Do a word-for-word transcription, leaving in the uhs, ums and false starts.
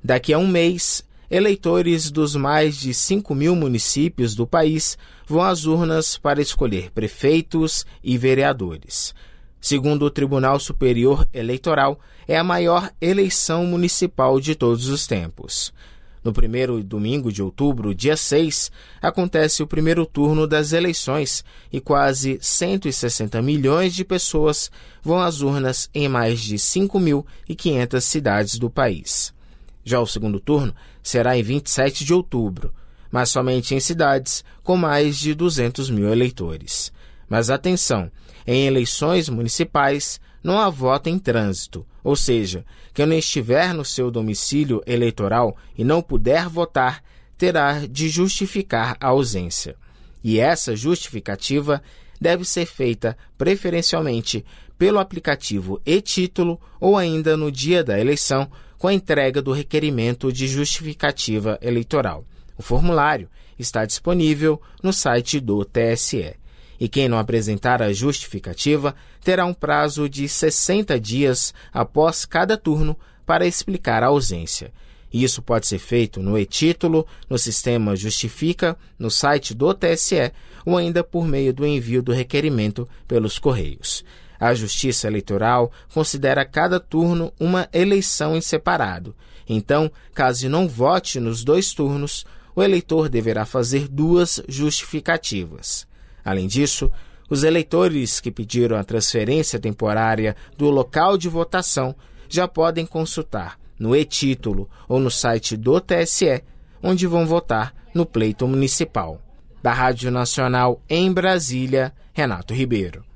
Daqui a um mês, eleitores dos mais de cinco mil municípios do país vão às urnas para escolher prefeitos e vereadores. Segundo o Tribunal Superior Eleitoral, é a maior eleição municipal de todos os tempos. No primeiro domingo de outubro, dia seis, acontece o primeiro turno das eleições e quase cento e sessenta milhões de pessoas vão às urnas em mais de cinco mil e quinhentas cidades do país. Já o segundo turno será em vinte e sete de outubro, mas somente em cidades com mais de duzentos mil eleitores. Mas atenção, em eleições municipais não há voto em trânsito, ou seja, quem não estiver no seu domicílio eleitoral e não puder votar, terá de justificar a ausência. E essa justificativa deve ser feita preferencialmente pelo aplicativo e-Título ou ainda no dia da eleição com a entrega do requerimento de justificativa eleitoral. O formulário está disponível no site do T S E. E quem não apresentar a justificativa terá um prazo de sessenta dias após cada turno para explicar a ausência. Isso pode ser feito no e-Título, no sistema Justifica, no site do T S E ou ainda por meio do envio do requerimento pelos Correios. A Justiça Eleitoral considera cada turno uma eleição em separado. Então, caso não vote nos dois turnos, o eleitor deverá fazer duas justificativas. Além disso, os eleitores que pediram a transferência temporária do local de votação já podem consultar no e-Título ou no site do T S E, onde vão votar no pleito municipal. Da Rádio Nacional em Brasília, Renato Ribeiro.